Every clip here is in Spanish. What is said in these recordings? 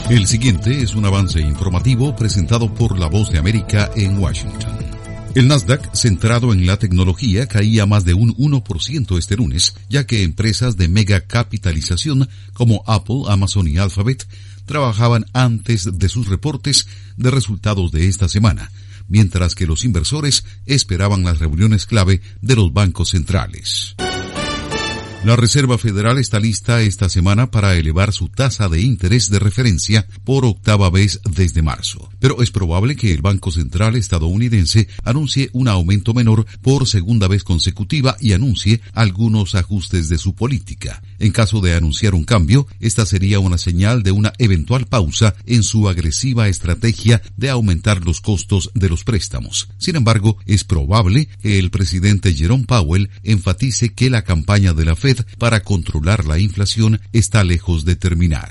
El siguiente es un avance informativo presentado por La Voz de América en Washington. El Nasdaq, centrado en la tecnología, caía más de un 1% este lunes, ya que empresas de mega capitalización como Apple, Amazon y Alphabet trabajaban antes de sus reportes de resultados de esta semana, mientras que los inversores esperaban las reuniones clave de los bancos centrales. La Reserva Federal está lista esta semana para elevar su tasa de interés de referencia por octava vez desde marzo. Pero es probable que el Banco Central estadounidense anuncie un aumento menor por segunda vez consecutiva y anuncie algunos ajustes de su política. En caso de anunciar un cambio, esta sería una señal de una eventual pausa en su agresiva estrategia de aumentar los costos de los préstamos. Sin embargo, es probable que el presidente Jerome Powell enfatice que la campaña de la Fed para controlar la inflación está lejos de terminar.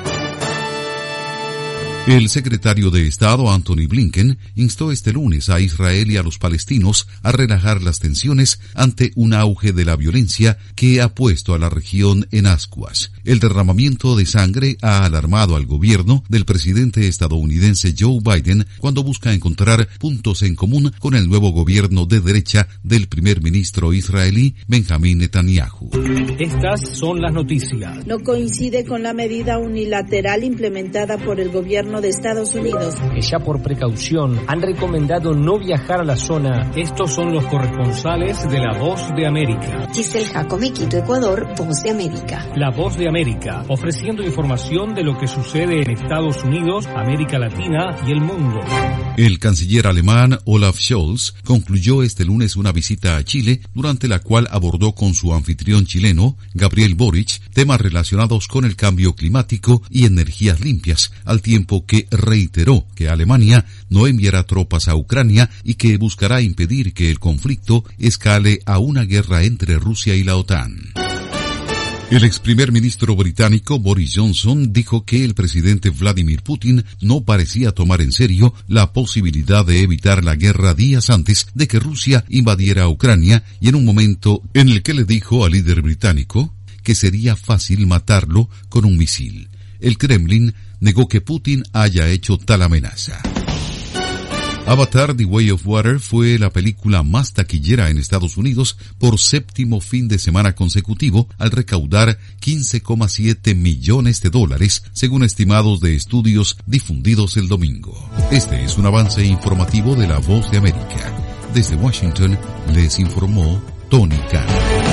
El secretario de Estado Antony Blinken instó este lunes a Israel y a los palestinos a relajar las tensiones ante un auge de la violencia que ha puesto a la región en ascuas. El derramamiento de sangre ha alarmado al gobierno del presidente estadounidense Joe Biden cuando busca encontrar puntos en común con el nuevo gobierno de derecha del primer ministro israelí Benjamín Netanyahu. Estas son las noticias. No coincide con la medida unilateral implementada por el gobierno de Estados Unidos. Que ya por precaución han recomendado no viajar a la zona. Estos son los corresponsales de La Voz de América. Giselle Jacome, Quito, Ecuador, Voz de América. La Voz de América, ofreciendo información de lo que sucede en Estados Unidos, América Latina y el mundo. El canciller alemán Olaf Scholz concluyó este lunes una visita a Chile, durante la cual abordó con su anfitrión chileno, Gabriel Boric, temas relacionados con el cambio climático y energías limpias, al tiempo que reiteró que Alemania no enviará tropas a Ucrania y que buscará impedir que el conflicto escale a una guerra entre Rusia y la OTAN. El ex primer ministro británico Boris Johnson dijo que el presidente Vladimir Putin no parecía tomar en serio la posibilidad de evitar la guerra días antes de que Rusia invadiera Ucrania, y en un momento en el que le dijo al líder británico que sería fácil matarlo con un misil. El Kremlin negó que Putin haya hecho tal amenaza. Avatar: The Way of Water fue la película más taquillera en Estados Unidos por séptimo fin de semana consecutivo, al recaudar $15,7 millones, según estimados de estudios difundidos el domingo. Este es un avance informativo de La Voz de América. Desde Washington les informó Tony Cano.